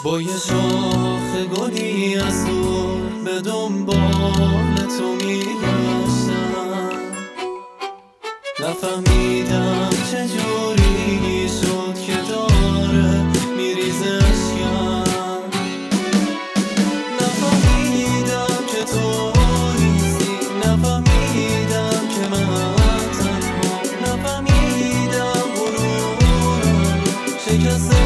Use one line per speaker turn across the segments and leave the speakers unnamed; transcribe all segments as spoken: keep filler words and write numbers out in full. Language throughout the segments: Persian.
با یه شاخ گلی از دور به دنبال تو میگشتم، نفهمیدم چجوری شد که داره میریزه اشکم، نفهمیدم که تو نیستی، نفهمیدم که من تنها، نفهمیدم غرورم شکسته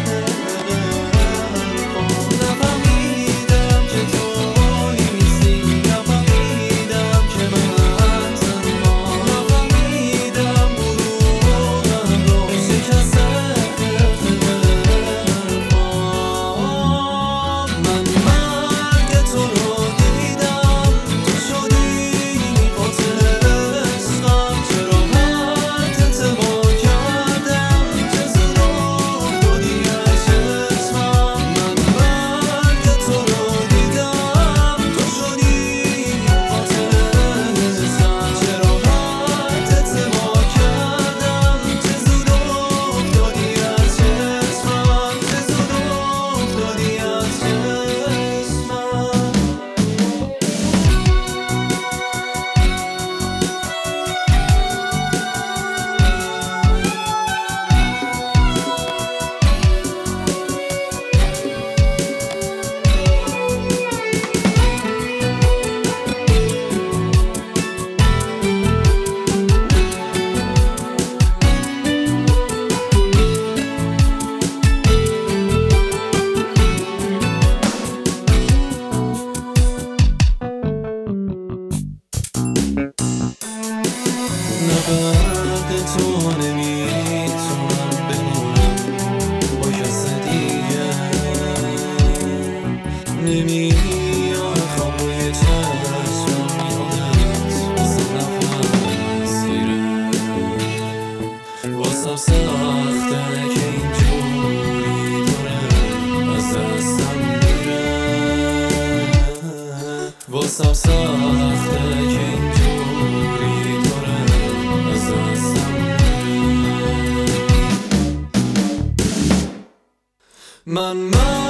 بعد تو نمیتونم بمونم با کس دیگه، نمیاد خواب روی چشم یادت واسه نفس گیره، واسم سخته که اینجوری داره از دستم میره، واسم سخته که اینجوری داره من من